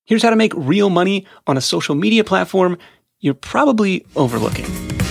Here's how to make real money on a social media platform you're probably overlooking.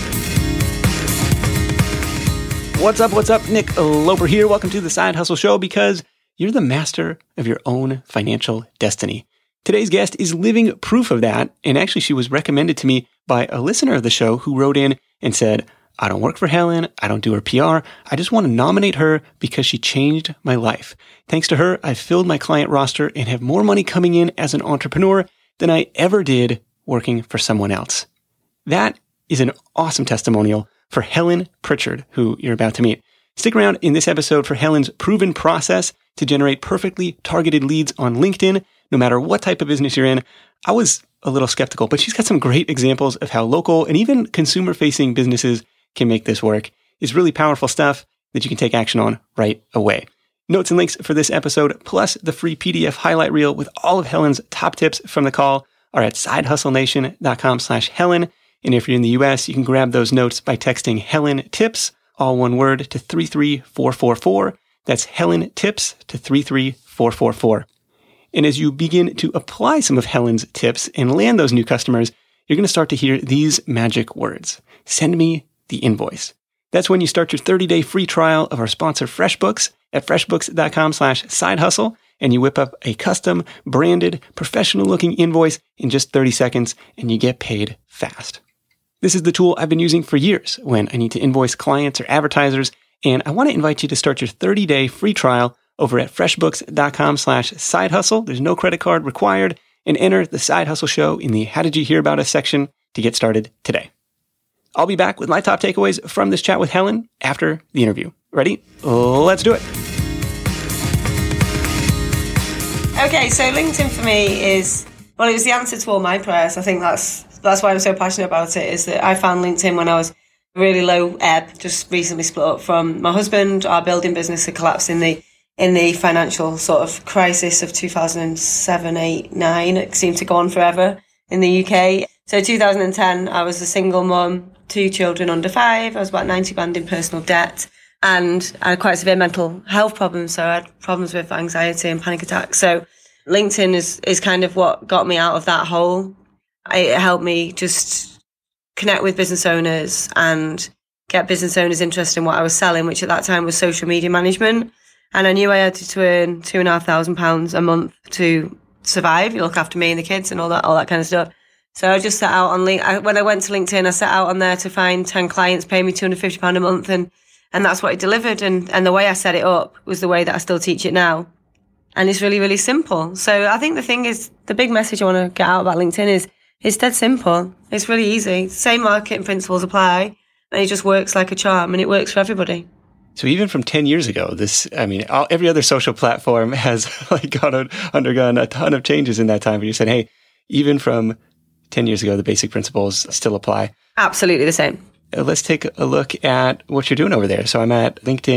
What's up? Nick Loper here. Welcome to the Side Hustle Show, because you're the master of your own financial destiny. Today's guest is living proof of that, and actually she was recommended to me by a listener of the show who wrote in and said, I don't work for Helen, I don't do her PR, I just want to nominate her because she changed my life. Thanks to her, I've filled my client roster and have more money coming in as an entrepreneur than I ever did working for someone else. That is an awesome testimonial for Helen Pritchard, who you're about to meet. Stick around in this episode for Helen's proven process to generate perfectly targeted leads on LinkedIn, no matter what type of business you're in. I was a little skeptical, but she's got some great examples of how local and even consumer-facing businesses can make this work. It's really powerful stuff that you can take action on right away. Notes and links for this episode, plus the free PDF highlight reel with all of Helen's top tips from the call, are at sidehustlenation.com/Helen. And if you're in the US, you can grab those notes by texting Helen Tips, all one word, to 33444. That's Helen Tips to 33444. And as you begin to apply some of Helen's tips and land those new customers, you're going to start to hear these magic words. Send me the invoice. That's when you start your 30-day free trial of our sponsor FreshBooks at freshbooks.com/sidehustle, and you whip up a custom, branded, professional-looking invoice in just 30 seconds, and you get paid fast. This is the tool I've been using for years when I need to invoice clients or advertisers, and I want to invite you to start your 30-day free trial over at freshbooks.com/sidehustle. There's no credit card required, and enter the Side Hustle Show in the How Did You Hear About Us section to get started today. I'll be back with my top takeaways from this chat with Helen after the interview. Ready? Let's do it. Okay, so LinkedIn for me is, well, it was the answer to all my prayers. I think that's why I'm so passionate about it, is that I found LinkedIn when I was really low ebb, just recently split up from my husband. Our building business had collapsed in the financial sort of crisis of 2007, 8, 9. It seemed to go on forever in the UK. So 2010, I was a single mum, 2 children under 5. I was about 90 grand in personal debt, and I had quite severe mental health problems. So I had problems with anxiety and panic attacks. So LinkedIn is kind of what got me out of that hole. It helped me just connect with business owners and get business owners interested in what I was selling, which at that time was social media management. And I knew I had to earn £2,500 a month to survive, look after me and the kids and all that kind of stuff. So I just set out on when I went to LinkedIn, I set out on there to find 10 clients paying me £250 a month, and that's what it delivered. And the way I set it up was the way that I still teach it now. And it's really, really simple. So I think the thing is, the big message I want to get out about LinkedIn is it's dead simple. It's really easy. Same marketing principles apply, and it just works like a charm, and it works for everybody. So even from 10 years ago, every other social platform has undergone a ton of changes in that time. But you said, hey, even from 10 years ago, the basic principles still apply. Absolutely the same. Let's take a look at what you're doing over there. So I'm at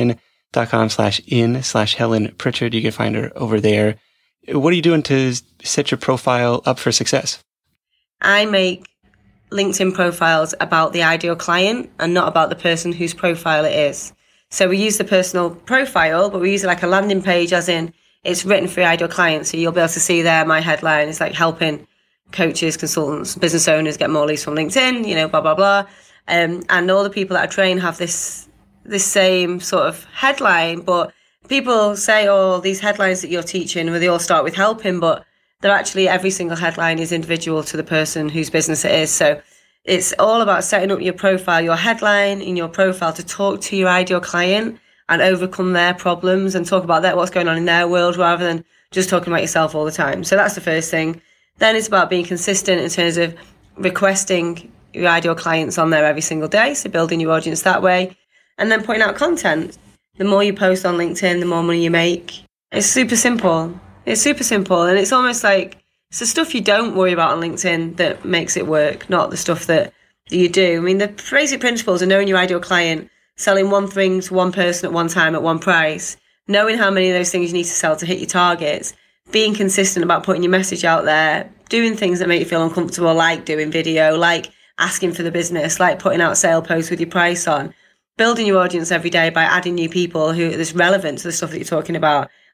linkedin.com/in/Helen Pritchard. You can find her over there. What are you doing to set your profile up for success? I make LinkedIn profiles about the ideal client and not about the person whose profile it is. So we use the personal profile, but we use it like a landing page, as in it's written for the ideal client. So you'll be able to see there my headline is like helping coaches, consultants, business owners get more leads from LinkedIn, blah, blah, blah. And all the people that I train have this same sort of headline, but people say, oh, these headlines that you're teaching, well, they all start with helping, but they're actually, every single headline is individual to the person whose business it is. So it's all about setting up your profile, your headline in your profile to talk to your ideal client and overcome their problems and talk about what's going on in their world, rather than just talking about yourself all the time. So that's the first thing. Then it's about being consistent in terms of requesting your ideal clients on there every single day, so building your audience that way, and then putting out content. The more you post on LinkedIn, the more money you make. It's super simple. And it's almost like it's the stuff you don't worry about on LinkedIn that makes it work, not the stuff that you do. I mean, the basic principles are knowing your ideal client, selling one thing to one person at one time at one price, knowing how many of those things you need to sell to hit your targets, being consistent about putting your message out there, doing things that make you feel uncomfortable, like doing video, like asking for the business, like putting out sale posts with your price on, building your audience every day by adding new people who is relevant to the stuff that you're talking about,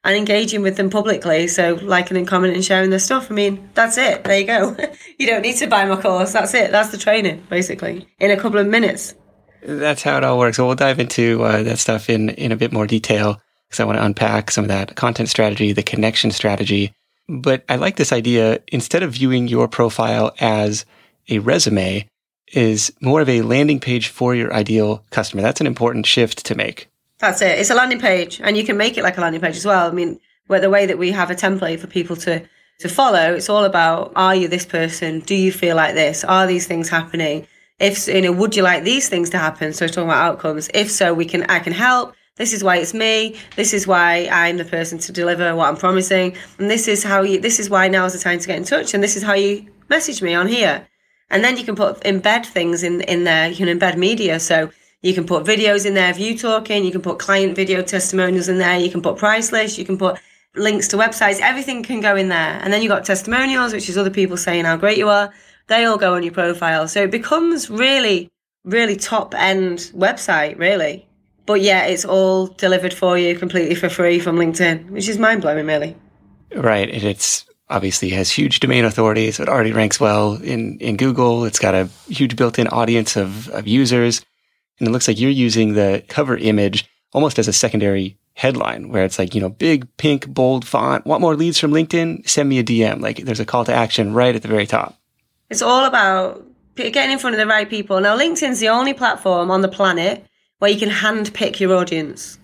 and engaging with them publicly. So liking and commenting and sharing their stuff. I mean, that's it. There you go. You don't need to buy my course. That's it. That's the training, basically, in a couple of minutes. That's how it all works. So we'll dive into that stuff in a bit more detail, because I want to unpack some of that content strategy, the connection strategy. But I like this idea, instead of viewing your profile as a resume, is more of a landing page for your ideal customer. That's an important shift to make. That's it. It's a landing page, and you can make it like a landing page as well. I mean, where the way that we have a template for people to follow, it's all about, are you this person? Do you feel like this? Are these things happening? If, would you like these things to happen? So it's talking about outcomes. If so, I can help. This is why it's me. This is why I'm the person to deliver what I'm promising. And this is why now is the time to get in touch. And this is how you message me on here. And then you can embed things in there. You can embed media. So you can put videos in there of you talking. You can put client video testimonials in there. You can put price lists. You can put links to websites. Everything can go in there. And then you've got testimonials, which is other people saying how great you are. They all go on your profile. So it becomes really, really top-end website, really. But yeah, it's all delivered for you completely for free from LinkedIn, which is mind-blowing, really. Right. And it's obviously has huge domain authority, so it already ranks well in Google. It's got a huge built-in audience of users. And it looks like you're using the cover image almost as a secondary headline, where it's like, big, pink, bold font. Want more leads from LinkedIn? Send me a DM. Like, there's a call to action right at the very top. It's all about getting in front of the right people. Now, LinkedIn's the only platform on the planet where you can hand-pick your audience.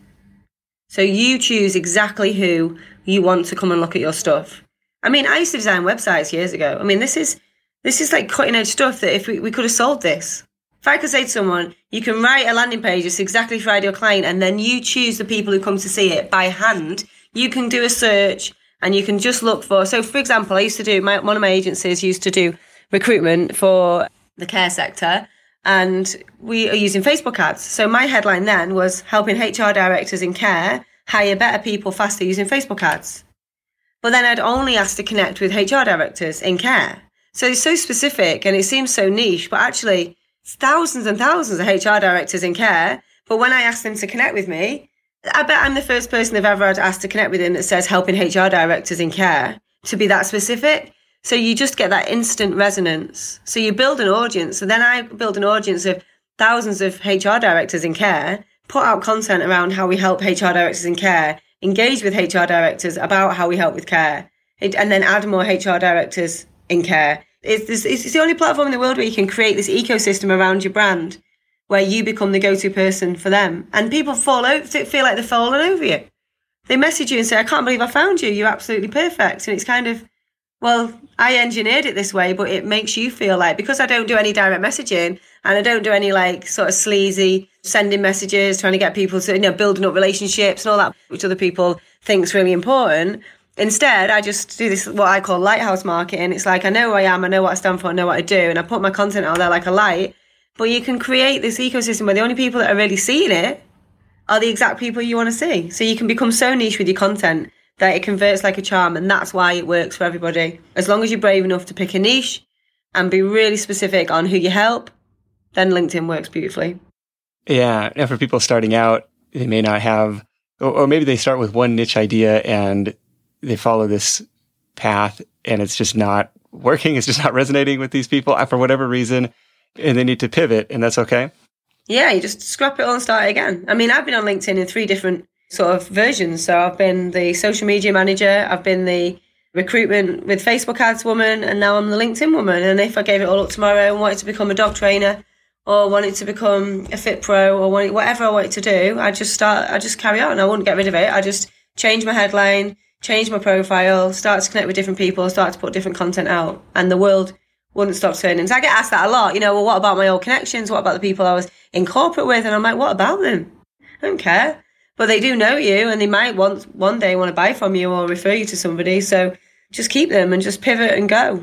So you choose exactly who you want to come and look at your stuff. I mean, I used to design websites years ago. I mean, this is like cutting-edge stuff that if we could have solved this. If I could say to someone, you can write a landing page that's exactly for ideal client, and then you choose the people who come to see it by hand. You can do a search, and you can just look for... So, for example, I used to do... one of my agencies used to do recruitment for the care sector, and we are using Facebook ads. So my headline then was helping HR directors in care hire better people faster using Facebook ads. But then I'd only asked to connect with HR directors in care. So it's so specific and it seems so niche, but actually it's thousands and thousands of HR directors in care. But when I asked them to connect with me, I bet I'm the first person they've ever had asked to connect with them that says helping HR directors in care, to be that specific. So you just get that instant resonance. So you build an audience. So then I build an audience of thousands of HR directors in care, put out content around how we help HR directors in care, engage with HR directors about how we help with care, and then add more HR directors in care. It's the only platform in the world where you can create this ecosystem around your brand, where you become the go-to person for them. And people feel like they're falling over you. They message you and say, I can't believe I found you. You're absolutely perfect. And it's kind of, well, I engineered it this way, but it makes you feel like, because I don't do any direct messaging and I don't do any like sort of sleazy sending messages, trying to get people to, building up relationships and all that, which other people think is really important. Instead, I just do this, what I call lighthouse marketing. It's like, I know who I am, I know what I stand for, I know what I do, and I put my content out there like a light. But you can create this ecosystem where the only people that are really seeing it are the exact people you want to see. So you can become so niche with your content that it converts like a charm, and that's why it works for everybody. As long as you're brave enough to pick a niche and be really specific on who you help, then LinkedIn works beautifully. Yeah, and for people starting out, they may not have, or maybe they start with one niche idea and they follow this path and it's just not working, it's just not resonating with these people for whatever reason, and they need to pivot, and that's okay? Yeah, you just scrap it all and start it again. I mean, I've been on LinkedIn in 3 different sort of versions. So I've been the social media manager, I've been the recruitment with Facebook ads woman, and now I'm the LinkedIn woman. And if I gave it all up tomorrow and wanted to become a dog trainer or wanted to become a fit pro or whatever I wanted to do, I just carry on. I wouldn't get rid of it. I just change my headline, change my profile, start to connect with different people, start to put different content out, and the world wouldn't stop turning. So I get asked that a lot, well, what about my old connections? What about the people I was in corporate with? And I'm like, what about them? I don't care. But they do know you, and they might one day want to buy from you or refer you to somebody. So just keep them and just pivot and go.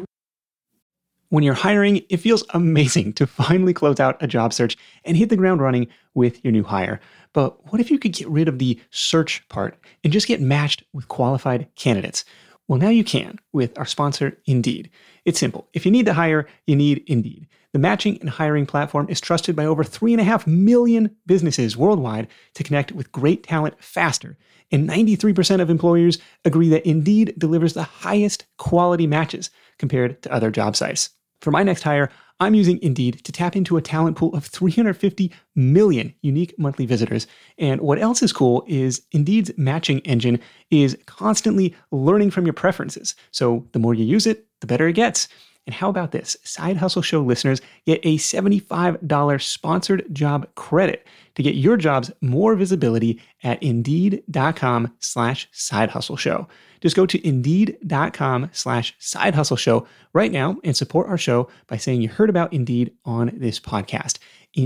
When you're hiring, it feels amazing to finally close out a job search and hit the ground running with your new hire. But what if you could get rid of the search part and just get matched with qualified candidates? Well, now you can with our sponsor, Indeed. It's simple. If you need to hire, you need Indeed. The matching and hiring platform is trusted by over 3.5 million businesses worldwide to connect with great talent faster. And 93% of employers agree that Indeed delivers the highest quality matches compared to other job sites. For my next hire, I'm using Indeed to tap into a talent pool of 350 million unique monthly visitors. And what else is cool is Indeed's matching engine is constantly learning from your preferences. So the more you use it, the better it gets. And how about this? Side Hustle Show listeners get a $75 sponsored job credit to get your jobs more visibility at Indeed.com/sidehustleshow. Just go to Indeed.com/sidehustleshow right now and support our show by saying you heard about Indeed on this podcast.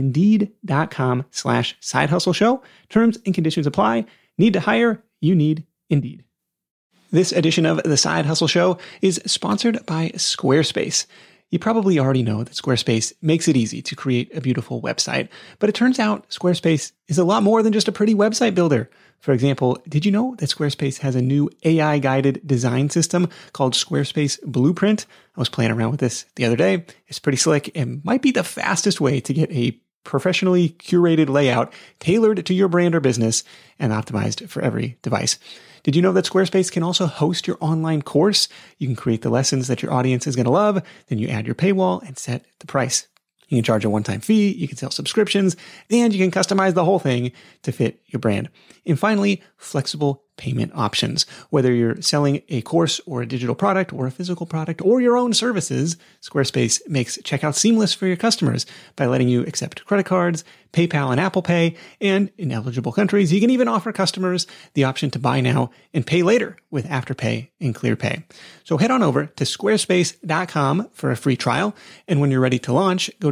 Indeed.com/sidehustleshow. Terms and conditions apply. Need to hire? You need Indeed. This edition of The Side Hustle Show is sponsored by Squarespace. You probably already know that Squarespace makes it easy to create a beautiful website, but it turns out Squarespace is a lot more than just a pretty website builder. For example, did you know that Squarespace has a new AI-guided design system called Squarespace Blueprint? I was playing around with this the other day. It's pretty slick and might be the fastest way to get a professionally curated layout tailored to your brand or business and optimized for every device. Did you know that Squarespace can also host your online course? You can create the lessons that your audience is going to love. Then you add your paywall and set the price. You can charge a one-time fee, you can sell subscriptions, and you can customize the whole thing to fit your brand. And finally, flexible payment options. Whether you're selling a course or a digital product or a physical product or your own services, Squarespace makes checkout seamless for your customers by letting you accept credit cards, PayPal and Apple Pay, and in eligible countries, you can even offer customers the option to buy now and pay later with Afterpay and ClearPay. So head on over to squarespace.com for a free trial. And when you're ready to launch, go to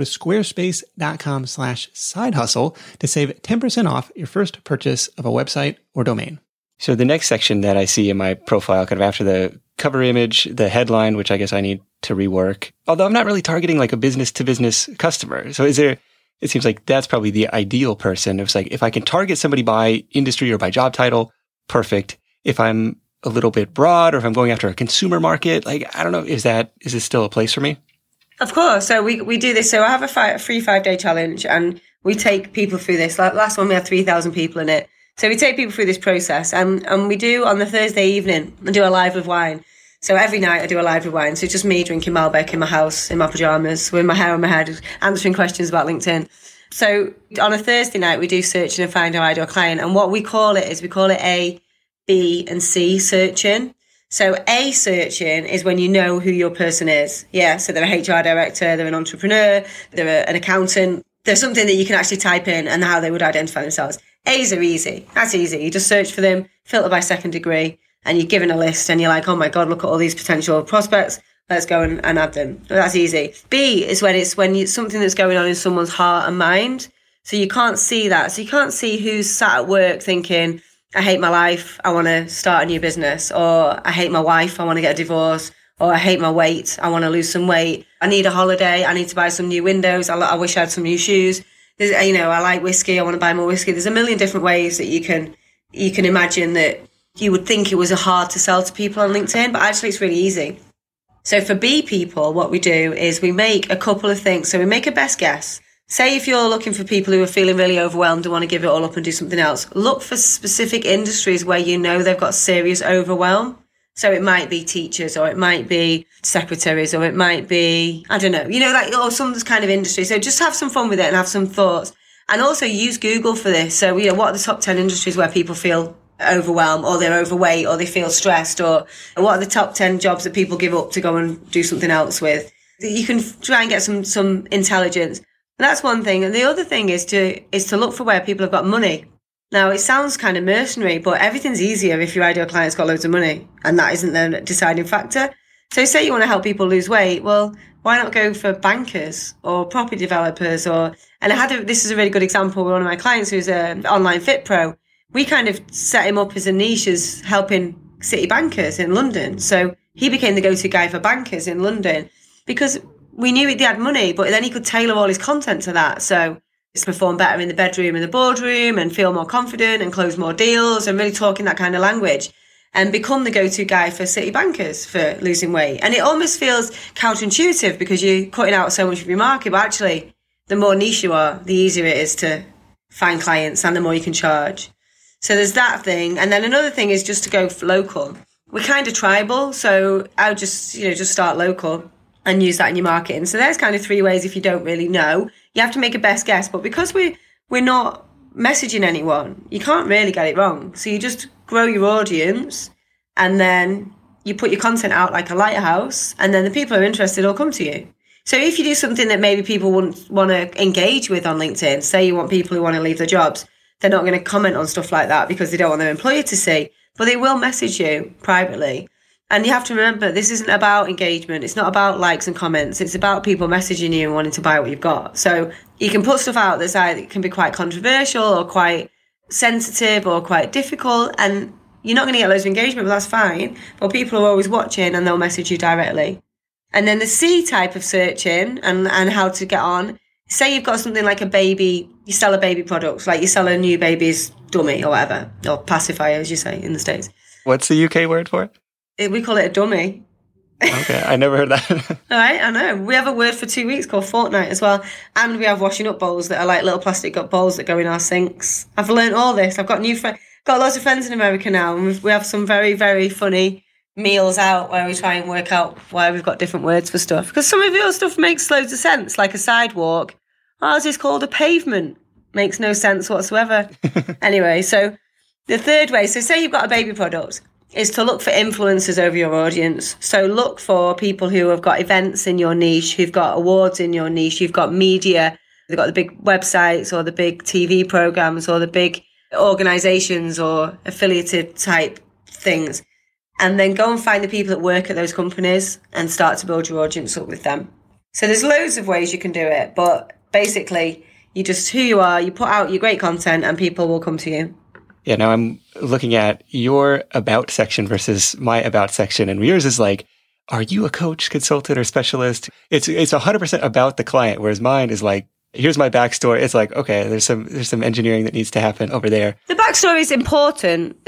squarespace.com/sidehustle to save 10% off your first purchase of a website or domain. So the next section that I see in my profile, kind of after the cover image, the headline, which I guess I need to rework, although I'm not really targeting like a business to business customer. So it seems like that's probably the ideal person. It's like, if I can target somebody by industry or by job title, perfect. If I'm a little bit broad or if I'm going after a consumer market, like, I don't know, is this still a place for me? Of course. So we do this. So I have a free 5-day challenge and we take people through this. Like last one, we had 3,000 people in it. So we take people through this process and we do on the Thursday evening, I do a live with wine. So every night I do a live with wine. So it's just me drinking Malbec in my house, in my pajamas, with my hair on my head, answering questions about LinkedIn. So on a Thursday night, we do searching and find our ideal client. And what we call it A, B and C searching. So A searching is when you know who your person is. Yeah, so they're a HR director, they're an entrepreneur, they're an accountant. There's something that you can actually type in and how they would identify themselves. A's are easy. That's easy. You just search for them, filter by second degree, and you're given a list and you're like, oh my God, look at all these potential prospects. Let's go and add them. That's easy. B is when it's something that's going on in someone's heart and mind. So you can't see that. So you can't see who's sat at work thinking, I hate my life, I want to start a new business, or I hate my wife, I want to get a divorce, or I hate my weight, I want to lose some weight, I need a holiday, I need to buy some new windows, I wish I had some new shoes. I like whiskey, I want to buy more whiskey. There's a million different ways that you can imagine that you would think it was hard to sell to people on LinkedIn, but actually it's really easy. So for B people, what we do is we make a couple of things. So we make a best guess. Say if you're looking for people who are feeling really overwhelmed and want to give it all up and do something else, look for specific industries where you know they've got serious overwhelm. So it might be teachers, or it might be secretaries, or it might be, I don't know, or some kind of industry. So just have some fun with it and have some thoughts. And also use Google for this. So, what are the top 10 industries where people feel overwhelmed, or they're overweight, or they feel stressed, or what are the top 10 jobs that people give up to go and do something else with? You can try and get some intelligence. That's one thing. And the other thing is to look for where people have got money. Now, it sounds kind of mercenary, but everything's easier if your ideal client's got loads of money, and that isn't the deciding factor. So say you want to help people lose weight. Well, why not go for bankers or property developers? This is a really good example with one of my clients who's an online fit pro. We kind of set him up as a niche as helping city bankers in London. So he became the go-to guy for bankers in London because we knew they had money, but then he could tailor all his content to that. So it's perform better in the bedroom and the boardroom and feel more confident and close more deals and really talking that kind of language. and become the go-to guy for city bankers for losing weight. And it almost feels counterintuitive because you're cutting out so much of your market, but actually the more niche you are, the easier it is to find clients and the more you can charge. So there's that thing. And then another thing is just to go for local. We're kind of tribal, so I would just start local and use that in your marketing. So there's kind of 3 ways if you don't really know. You have to make a best guess, but because we're not messaging anyone, you can't really get it wrong. So you just grow your audience and then you put your content out like a lighthouse, and then the people who are interested will come to you. So if you do something that maybe people wouldn't want to engage with on LinkedIn, say you want people who want to leave their jobs, they're not going to comment on stuff like that because they don't want their employer to see, but they will message you privately. And you have to remember, this isn't about engagement. It's not about likes and comments. It's about people messaging you and wanting to buy what you've got. So you can put stuff out that's either can be quite controversial or quite sensitive or quite difficult, and you're not going to get loads of engagement, but that's fine. But people are always watching and they'll message you directly. And then the C type of searching and how to get on, say you've got something like a baby, you sell a baby product, like you sell a new baby's dummy or whatever, or pacifier, as you say in the States. What's the UK word for it? We call it a dummy. Okay, I never heard that. All right, I know. We have a word for 2 weeks called fortnight as well. And we have washing up bowls that are like little plastic up bowls that go in our sinks. I've learned all this. I've got got lots of friends in America now, and we have some very, very funny meals out where we try and work out why we've got different words for stuff. Because some of your stuff makes loads of sense, like a sidewalk. Ours is called a pavement. Makes no sense whatsoever. Anyway, so the third way, so say you've got a baby product, is to look for influencers over your audience. So look for people who have got events in your niche, who've got awards in your niche, who've got media, they've got the big websites or the big TV programs or the big organizations or affiliated type things. And then go and find the people that work at those companies and start to build your audience up with them. So there's loads of ways you can do it, but basically you just who you are, you put out your great content and people will come to you. Yeah, now I'm looking at your about section versus my about section, and yours is like, are you a coach, consultant, or specialist? It's 100% about the client, whereas mine is like, here's my backstory. It's like, okay, there's some engineering that needs to happen over there. The backstory is important.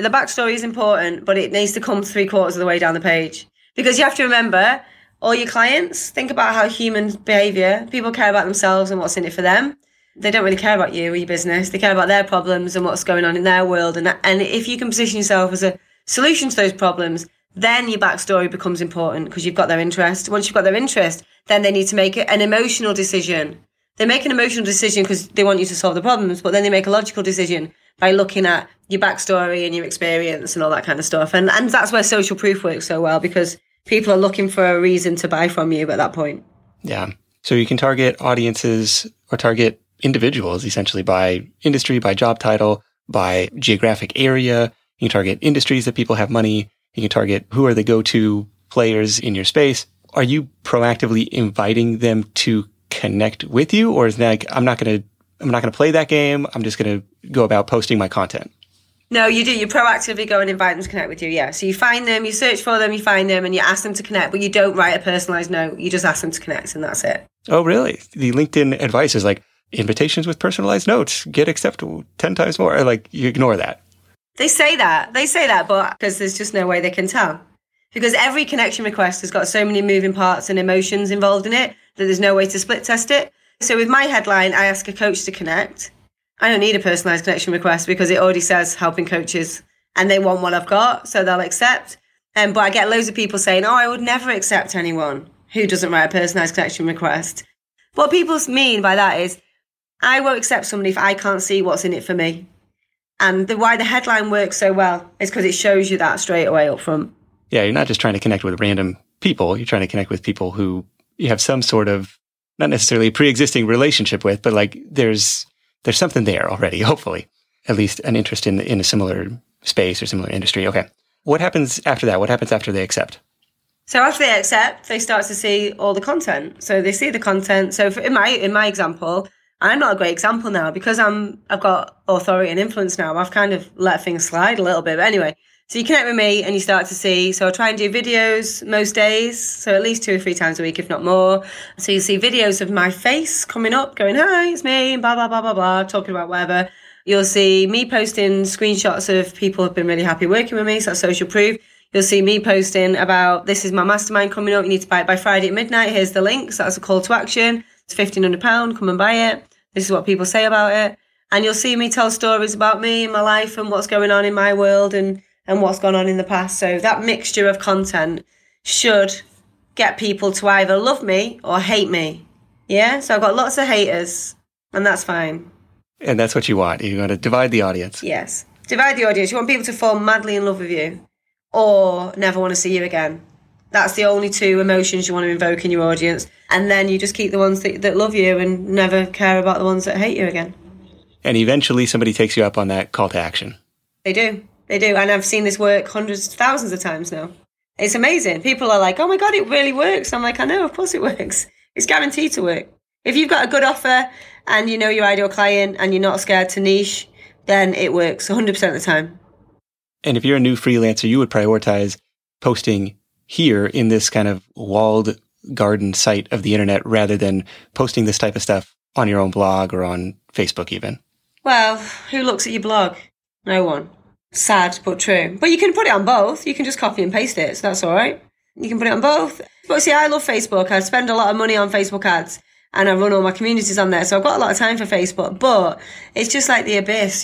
But it needs to come 3/4 of the way down the page. Because you have to remember, all your clients, think about how human behavior, people care about themselves and what's in it for them. They don't really care about you or your business. They care about their problems and what's going on in their world. And if you can position yourself as a solution to those problems, then your backstory becomes important because you've got their interest. Once you've got their interest, then they need to make an emotional decision. They make an emotional decision because they want you to solve the problems, but then they make a logical decision by looking at your backstory and your experience and all that kind of stuff. And that's where social proof works so well, because people are looking for a reason to buy from you at that point. Yeah. So you can target audiences or target individuals essentially by industry, by job title, by geographic area. You can target industries that people have money. You can target who are the go-to players in your space. Are you proactively inviting them to connect with you, or is that like, I'm not going to play that game. I'm just going to go about posting my content? No, you do. You proactively go and invite them to connect with you. Yeah. So you find them, you search for them, you find them, and you ask them to connect, but you don't write a personalized note. You just ask them to connect, and that's it. Oh, really? The LinkedIn advice is like invitations with personalized notes get accepted 10 times more. Or like you ignore that. They say that, but because there's just no way they can tell. Because every connection request has got so many moving parts and emotions involved in it that there's no way to split test it. So with my headline, I ask a coach to connect. I don't need a personalized connection request because it already says helping coaches and they want what I've got, so they'll accept. But I get loads of people saying, I would never accept anyone who doesn't write a personalized connection request. What people mean by that is, I won't accept somebody if I can't see what's in it for me. And why the headline works so well is because it shows you that straight away up front. Yeah, you're not just trying to connect with random people. You're trying to connect with people who you have some sort of, not necessarily pre-existing relationship with, but like there's something there already, hopefully. At least an interest in a similar space or similar industry. Okay. What happens after that? What happens after they accept? So after they accept, they start to see all the content. So they see the content. So in my example, I'm not a great example now because I've got authority and influence now. I've kind of let things slide a little bit. But anyway, so you connect with me and you start to see. So I try and do videos most days. So at least 2 or 3 times a week, if not more. So you see videos of my face coming up, going, hi, it's me, blah, blah, blah, blah, blah, talking about whatever. You'll see me posting screenshots of people who've been really happy working with me, so that's social proof. You'll see me posting about, this is my mastermind coming up, you need to buy it by Friday at midnight, here's the link, so that's a call to action. It's £1,500, come and buy it. This is what people say about it. And you'll see me tell stories about me and my life and what's going on in my world and what's gone on in the past. So that mixture of content should get people to either love me or hate me. Yeah, so I've got lots of haters, and that's fine. And that's what you want. You want to divide the audience. Yes. Divide the audience. You want people to fall madly in love with you or never want to see you again. That's the only two emotions you want to invoke in your audience. And then you just keep the ones that love you and never care about the ones that hate you again. And eventually somebody takes you up on that call to action. They do. They do. And I've seen this work hundreds, thousands of times now. It's amazing. People are like, oh my God, it really works. I'm like, I know, of course it works. It's guaranteed to work. If you've got a good offer and you know your ideal client and you're not scared to niche, then it works 100% of the time. And if you're a new freelancer, you would prioritize posting here in this kind of walled garden site of the internet rather than posting this type of stuff on your own blog or on Facebook even. Well, who looks at your blog? No one. Sad, but true. But you can put it on both. You can just copy and paste it, so that's all right. You can put it on both. But see, I love Facebook. I spend a lot of money on Facebook ads and I run all my communities on there. So I've got a lot of time for Facebook, but it's just like the abyss.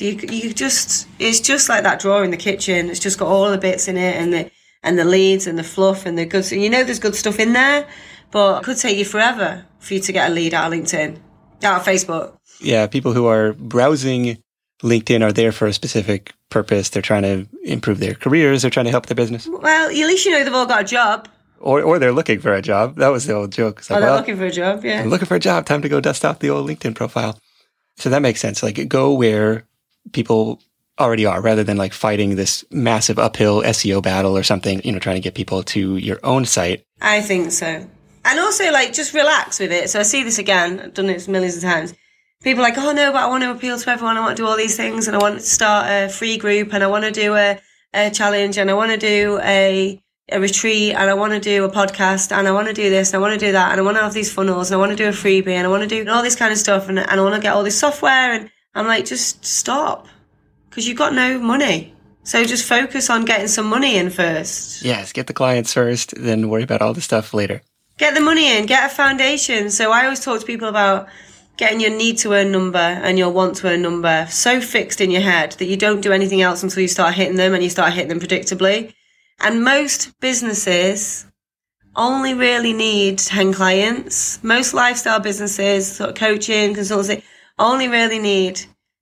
It's just like that drawer in the kitchen. It's just got all the bits in it and the leads and the fluff and the good. So there's good stuff in there, but it could take you forever for you to get a lead out of LinkedIn, out of Facebook. Yeah, people who are browsing LinkedIn are there for a specific purpose. They're trying to improve their careers. They're trying to help their business. Well, at least they've all got a job. Or they're looking for a job. That was the old joke. It's like, they're looking for a job, yeah. I'm looking for a job. Time to go dust off the old LinkedIn profile. So that makes sense. Like, go where people already are rather than like fighting this massive uphill SEO battle or something, trying to get people to your own site. I think so. And also, like, just relax with it. So I see this again. I've done this millions of times. People are like, oh no, but I want to appeal to everyone. I want to do all these things and I want to start a free group and I want to do a challenge and I want to do a retreat and I want to do a podcast and I want to do this and I want to do that and I want to have these funnels and I want to do a freebie and I want to do all this kind of stuff and I want to get all this software. And I'm like, just stop, because you've got no money. So just focus on getting some money in first. Yes, get the clients first, then worry about all the stuff later. Get the money in, get a foundation. So I always talk to people about getting your need to earn number and your want to earn number so fixed in your head that you don't do anything else until you start hitting them and you start hitting them predictably. And most businesses only really need 10 clients. Most lifestyle businesses, sort of coaching, consultancy, only really need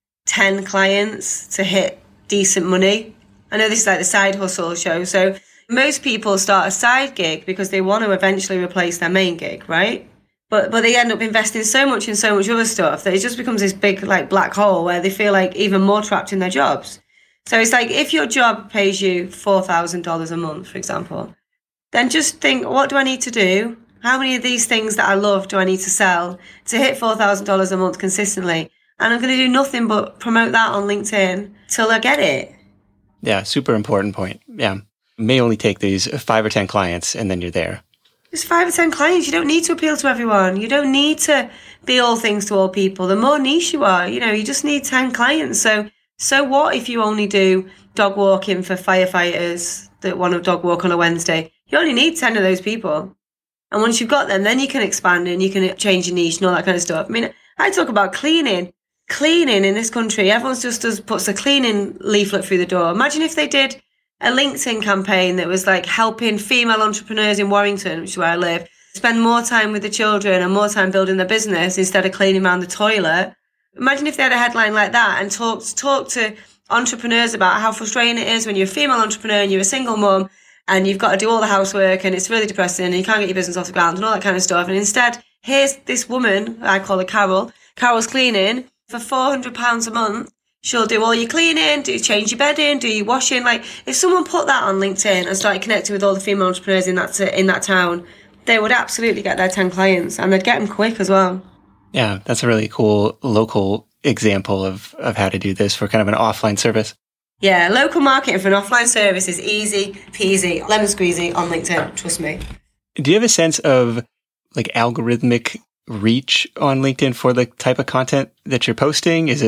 10 clients to hit decent money. I know this is like the side hustle show. So most people start a side gig because they want to eventually replace their main gig, right? But they end up investing so much in so much other stuff that it just becomes this big like black hole where they feel like even more trapped in their jobs. So it's like if your job pays you $4,000 a month, for example, then just think, what do I need to do? How many of these things that I love do I need to sell to hit $4,000 a month consistently? And I'm going to do nothing but promote that on LinkedIn till I get it. Yeah, super important point. Yeah. It may only take these 5 or 10 clients and then you're there. Just 5 or 10 clients. You don't need to appeal to everyone. You don't need to be all things to all people. The more niche you are, you just need 10 clients. So what if you only do dog walking for firefighters that want to dog walk on a Wednesday? You only need 10 of those people. And once you've got them, then you can expand and you can change your niche and all that kind of stuff. I mean, I talk about cleaning. Cleaning in this country, everyone just puts a cleaning leaflet through the door. Imagine if they did a LinkedIn campaign that was like helping female entrepreneurs in Warrington, which is where I live, spend more time with the children and more time building their business instead of cleaning around the toilet. Imagine if they had a headline like that and talk to entrepreneurs about how frustrating it is when you're a female entrepreneur and you're a single mum and you've got to do all the housework and it's really depressing and you can't get your business off the ground and all that kind of stuff. And instead, here's this woman, I call her Carol. Carol's cleaning for £400 a month. She'll do all your cleaning, change your bedding, do your washing. Like, if someone put that on LinkedIn and started connecting with all the female entrepreneurs in that town, they would absolutely get their 10 clients and they'd get them quick as well. Yeah, that's a really cool local example of how to do this for kind of an offline service. Yeah, local marketing for an offline service is easy peasy, lemon squeezy on LinkedIn, trust me. Do you have a sense of like algorithmic reach on LinkedIn for the type of content that you're posting? Is it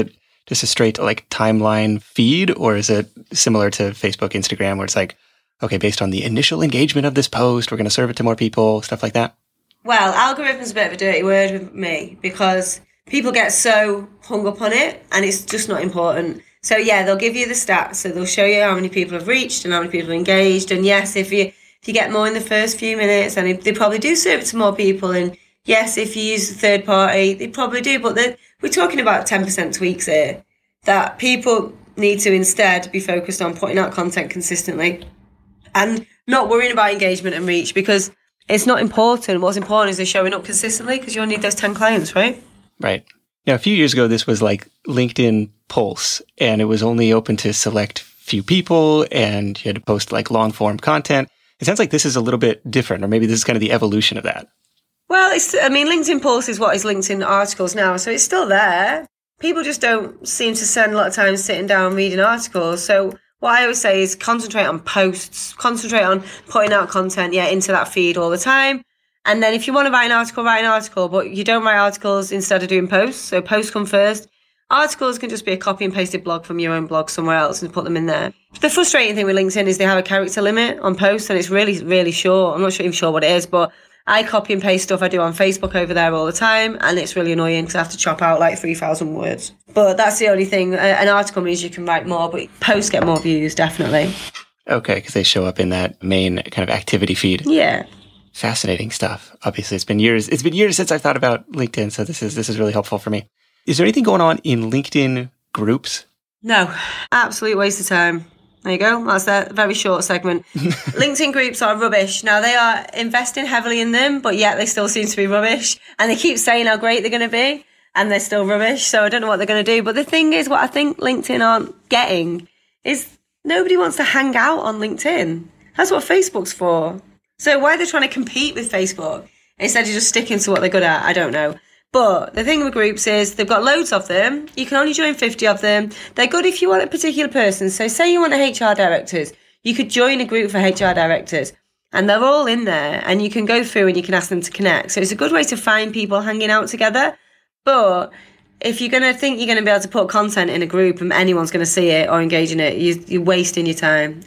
just a straight like timeline feed, or is it similar to Facebook, Instagram, where it's like, okay, based on the initial engagement of this post, we're going to serve it to more people, stuff like that? Well, algorithm's a bit of a dirty word with me because people get so hung up on it and it's just not important. So yeah, they'll give you the stats. So they'll show you how many people have reached and how many people have engaged. And yes, if you get more in the first few minutes, and they probably do serve it to more people. And yes, if you use a third party, they probably do. But we're talking about 10% tweaks here that people need to instead be focused on putting out content consistently and not worrying about engagement and reach, because it's not important. What's important is they're showing up consistently, because you'll need those 10 clients, right? Right. Now, a few years ago, this was like LinkedIn Pulse, and it was only open to select few people, and you had to post like long form content. It sounds like this is a little bit different, or maybe this is kind of the evolution of that. Well, LinkedIn Pulse is what is LinkedIn articles now, so it's still there. People just don't seem to spend a lot of time sitting down reading articles. So what I always say is concentrate on posts, concentrate on putting out content, into that feed all the time. And then if you want to write an article, but you don't write articles instead of doing posts. So posts come first. Articles can just be a copy and pasted blog from your own blog somewhere else and put them in there. The frustrating thing with LinkedIn is they have a character limit on posts, and it's really, really short. I'm not even sure what it is, but I copy and paste stuff I do on Facebook over there all the time, and it's really annoying because I have to chop out like 3,000 words. But that's the only thing. An article means you can write more, but posts get more views, definitely. Okay, because they show up in that main kind of activity feed. Yeah. Fascinating stuff. Obviously, it's been years since I've thought about LinkedIn, so this is really helpful for me. Is there anything going on in LinkedIn groups? No, absolute waste of time. There you go. That's a very short segment. LinkedIn groups are rubbish. Now, they are investing heavily in them, but yet they still seem to be rubbish. And they keep saying how great they're going to be, and they're still rubbish. So I don't know what they're going to do. But the thing is, what I think LinkedIn aren't getting is nobody wants to hang out on LinkedIn. That's what Facebook's for. So why are they trying to compete with Facebook instead of just sticking to what they're good at? I don't know. But the thing with groups is they've got loads of them. You can only join 50 of them. They're good if you want a particular person. So say you want HR directors. You could join a group for HR directors. And they're all in there. And you can go through and you can ask them to connect. So it's a good way to find people hanging out together. But if you're going to think you're going to be able to put content in a group and anyone's going to see it or engage in it, you're wasting your time.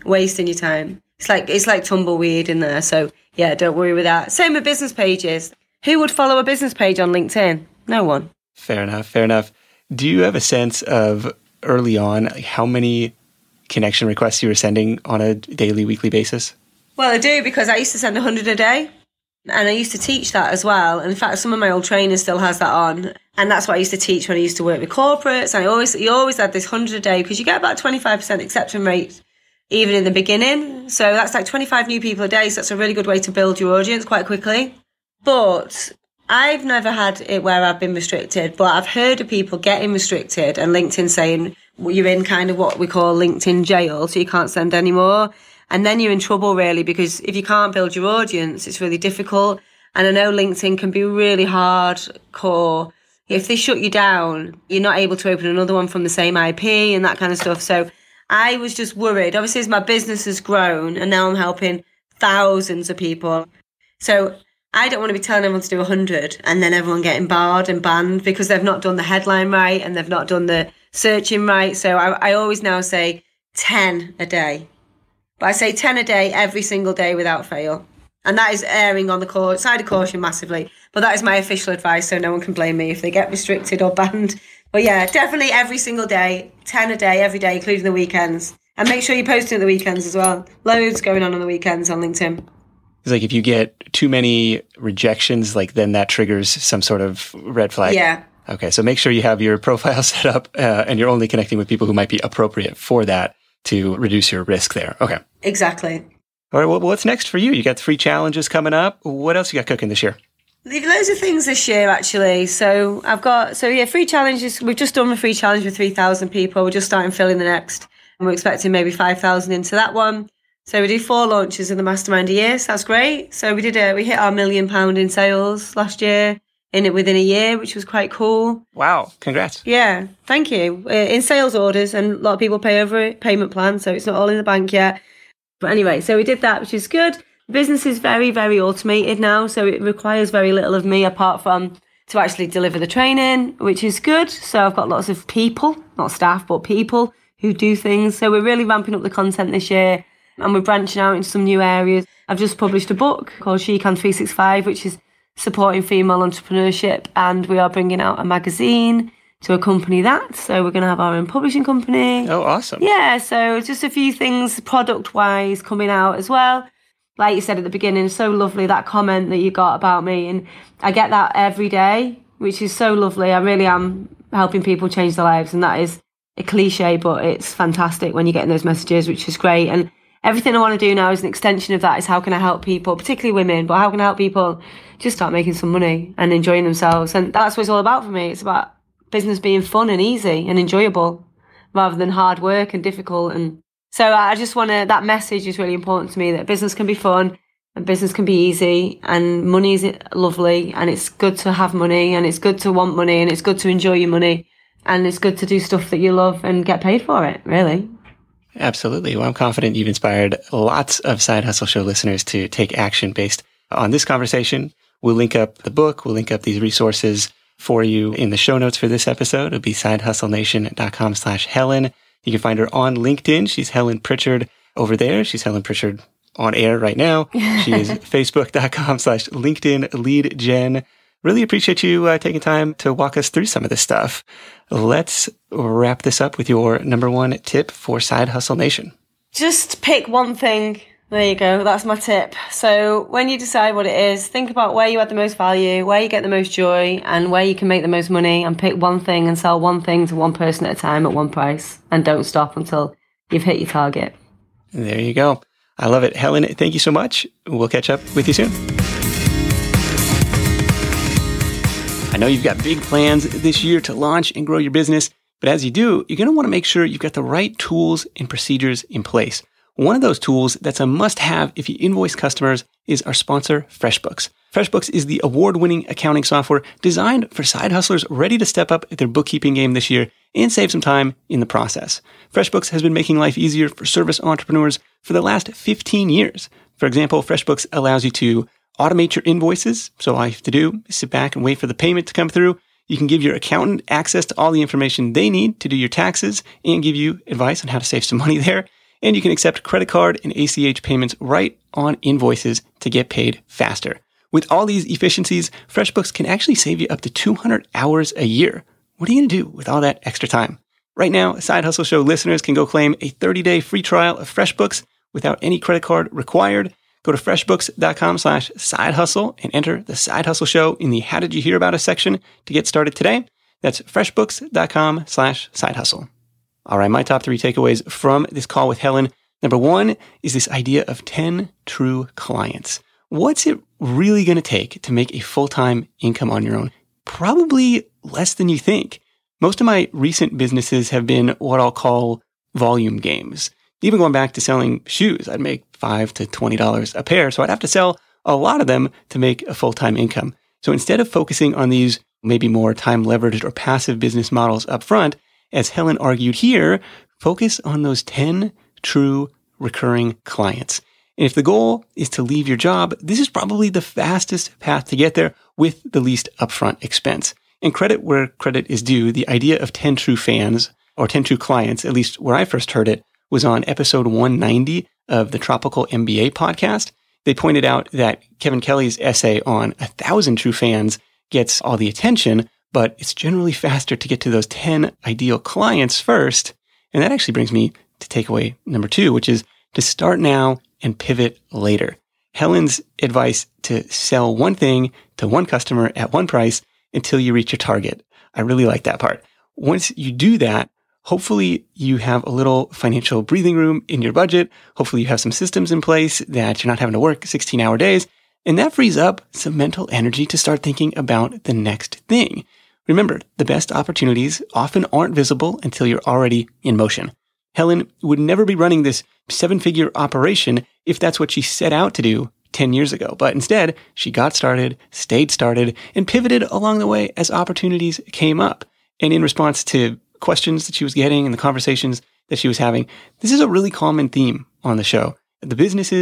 It's like tumbleweed in there. So yeah, don't worry with that. Same with business pages. Who would follow a business page on LinkedIn? No one. Fair enough. Do you have a sense of early on how many connection requests you were sending on a daily, weekly basis? Well, I do, because I used to send 100 a day. And I used to teach that as well. And in fact, some of my old trainers still has that on. And that's what I used to teach when I used to work with corporates. And you always had this 100 a day, because you get about 25% acceptance rate even in the beginning. So that's like 25 new people a day. So that's a really good way to build your audience quite quickly. But I've never had it where I've been restricted, but I've heard of people getting restricted and LinkedIn saying, well, you're in kind of what we call LinkedIn jail, so you can't send any more. And then you're in trouble, really, because if you can't build your audience, it's really difficult. And I know LinkedIn can be really hardcore. If they shut you down, you're not able to open another one from the same IP and that kind of stuff. So I was just worried. Obviously, as my business has grown and now I'm helping thousands of people. So I don't want to be telling everyone to do 100 and then everyone getting barred and banned because they've not done the headline right and they've not done the searching right. So I always now say 10 a day. But I say 10 a day every single day without fail. And that is erring on the side of caution massively. But that is my official advice, so no one can blame me if they get restricted or banned. But yeah, definitely every single day, 10 a day, every day, including the weekends. And make sure you're posting at the weekends as well. Loads going on the weekends on LinkedIn. It's like if you get too many rejections, like then that triggers some sort of red flag. Yeah. Okay, so make sure you have your profile set up and you're only connecting with people who might be appropriate for that to reduce your risk there. Okay. Exactly. All right, well, what's next for you? You got 3 challenges coming up. What else you got cooking this year? There's loads of things this year, actually. So I've got, 3 challenges. We've just done the free challenge with 3,000 people. We're just starting filling the next. And we're expecting maybe 5,000 into that one. So we do 4 launches in the mastermind a year. So that's great. So we hit our £1 million in sales last year within a year, which was quite cool. Wow. Congrats. Yeah. Thank you. In sales orders, and a lot of people pay over it, payment plan. So it's not all in the bank yet. But anyway, so we did that, which is good. The business is very, very automated now. So it requires very little of me apart from to actually deliver the training, which is good. So I've got lots of people, not staff, but people who do things. So we're really ramping up the content this year and we're branching out into some new areas. I've just published a book called She Can 365, which is supporting female entrepreneurship. And we are bringing out a magazine to accompany that. So we're going to have our own publishing company. Oh, awesome. Yeah, so just a few things product-wise coming out as well. Like you said at the beginning, so lovely, that comment that you got about me. And I get that every day, which is so lovely. I really am helping people change their lives. And that is a cliche, but it's fantastic when you're getting those messages, which is great. And everything I want to do now is an extension of that, is how can I help people, particularly women, but how can I help people just start making some money and enjoying themselves? And that's what it's all about for me. It's about business being fun and easy and enjoyable rather than hard work and difficult. And so I just want to, that message is really important to me, that business can be fun and business can be easy and money is lovely and it's good to have money and it's good to want money and it's good to enjoy your money and it's good to do stuff that you love and get paid for it, really. Absolutely. Well, I'm confident you've inspired lots of Side Hustle Show listeners to take action based on this conversation. We'll link up the book. We'll link up these resources for you in the show notes for this episode. It'll be sidehustlenation.com/Helen. You can find her on LinkedIn. She's Helen Pritchard over there. She's Helen Pritchard on air right now. She is facebook.com/LinkedIn lead gen. Really appreciate you taking time to walk us through some of this stuff. Let's wrap this up with your number one tip for Side Hustle Nation. Just pick one thing. There you go. That's my tip. So when you decide what it is, think about where you add the most value, where you get the most joy, and where you can make the most money, and pick one thing and sell one thing to one person at a time at one price. And don't stop until you've hit your target. There you go. I love it. Helen, thank you so much. We'll catch up with you soon. I know you've got big plans this year to launch and grow your business, but as you do, you're going to want to make sure you've got the right tools and procedures in place. One of those tools that's a must-have if you invoice customers is our sponsor, FreshBooks. FreshBooks is the award-winning accounting software designed for side hustlers ready to step up their bookkeeping game this year and save some time in the process. FreshBooks has been making life easier for service entrepreneurs for the last 15 years. For example, FreshBooks allows you to automate your invoices. So all you have to do is sit back and wait for the payment to come through. You can give your accountant access to all the information they need to do your taxes and give you advice on how to save some money there. And you can accept credit card and ACH payments right on invoices to get paid faster. With all these efficiencies, FreshBooks can actually save you up to 200 hours a year. What are you going to do with all that extra time? Right now, Side Hustle Show listeners can go claim a 30-day free trial of FreshBooks without any credit card required. Go to freshbooks.com/sidehustle and enter the Side Hustle Show in the How Did You Hear About Us section to get started today. That's freshbooks.com/sidehustle. All right, my top 3 takeaways from this call with Helen. Number 1 is this idea of 10 true clients. What's it really going to take to make a full-time income on your own? Probably less than you think. Most of my recent businesses have been what I'll call volume games. Even going back to selling shoes, I'd make $5 to $20 a pair. So I'd have to sell a lot of them to make a full-time income. So instead of focusing on these maybe more time-leveraged or passive business models up front, as Helen argued here, focus on those 10 true recurring clients. And if the goal is to leave your job, this is probably the fastest path to get there with the least upfront expense. And credit where credit is due, the idea of 10 true fans or 10 true clients, at least where I first heard it, was on episode 190 of the Tropical MBA podcast. They pointed out that Kevin Kelly's essay on 1,000 true fans gets all the attention, but it's generally faster to get to those 10 ideal clients first. And that actually brings me to takeaway number 2, which is to start now and pivot later. Helen's advice to sell one thing to one customer at one price until you reach your target. I really like that part. Once you do that, hopefully you have a little financial breathing room in your budget. Hopefully you have some systems in place that you're not having to work 16-hour days. And that frees up some mental energy to start thinking about the next thing. Remember, the best opportunities often aren't visible until you're already in motion. Helen would never be running this 7-figure operation if that's what she set out to do 10 years ago. But instead, she got started, stayed started, and pivoted along the way as opportunities came up. And in response to questions that she was getting and the conversations that she was having, this is a really common theme on the show. The businesses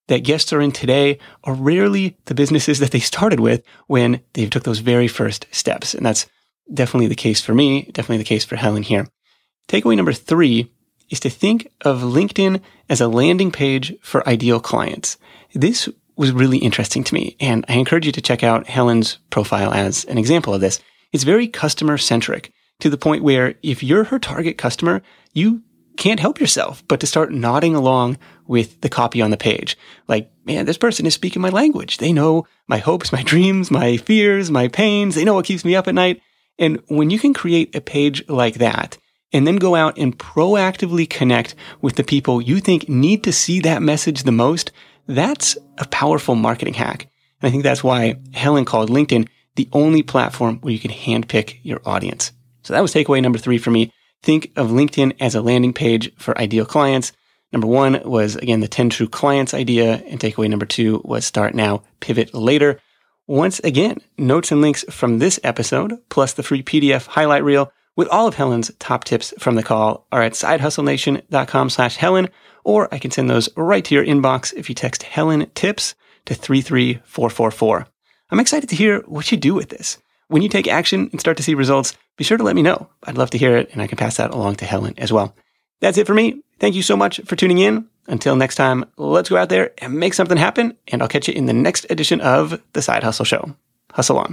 that guests are in today are rarely the businesses that they started with when they took those very first steps. And that's definitely the case for me, definitely the case for Helen here. Takeaway number 3 is to think of LinkedIn as a landing page for ideal clients. This was really interesting to me, and I encourage you to check out Helen's profile as an example of this. It's very customer-centric to the point where if you're her target customer, you can't help yourself but to start nodding along with the copy on the page. Like, man, this person is speaking my language. They know my hopes, my dreams, my fears, my pains. They know what keeps me up at night. And when you can create a page like that, and then go out and proactively connect with the people you think need to see that message the most, that's a powerful marketing hack. And I think that's why Helen called LinkedIn the only platform where you can handpick your audience. So that was takeaway number 3 for me. Think of LinkedIn as a landing page for ideal clients. Number 1 was, again, the 10 true clients idea. And takeaway number 2 was start now, pivot later. Once again, notes and links from this episode, plus the free PDF highlight reel with all of Helen's top tips from the call are at sidehustlenation.com/Helen, or I can send those right to your inbox if you text Helen Tips to 33444. I'm excited to hear what you do with this. When you take action and start to see results, be sure to let me know. I'd love to hear it, and I can pass that along to Helen as well. That's it for me. Thank you so much for tuning in. Until next time, let's go out there and make something happen, and I'll catch you in the next edition of The Side Hustle Show. Hustle on.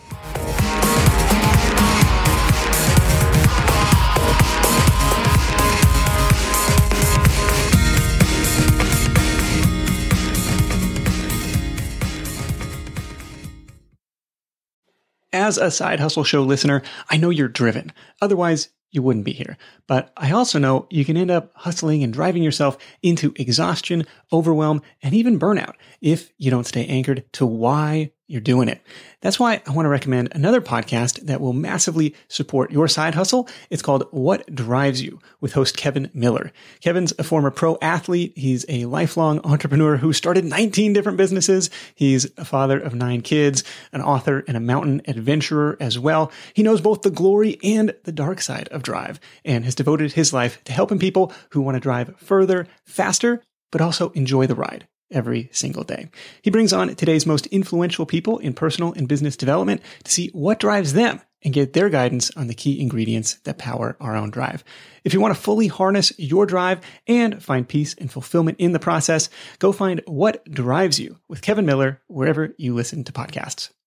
As a Side Hustle Show listener, I know you're driven. Otherwise, you wouldn't be here. But I also know you can end up hustling and driving yourself into exhaustion, overwhelm, and even burnout if you don't stay anchored to why you're doing it. That's why I want to recommend another podcast that will massively support your side hustle. It's called What Drives You with host Kevin Miller. Kevin's a former pro athlete. He's a lifelong entrepreneur who started 19 different businesses. He's a father of 9 kids, an author, and a mountain adventurer as well. He knows both the glory and the dark side of drive and has devoted his life to helping people who want to drive further, faster, but also enjoy the ride every single day. He brings on today's most influential people in personal and business development to see what drives them and get their guidance on the key ingredients that power our own drive. If you want to fully harness your drive and find peace and fulfillment in the process, go find What Drives You with Kevin Miller wherever you listen to podcasts.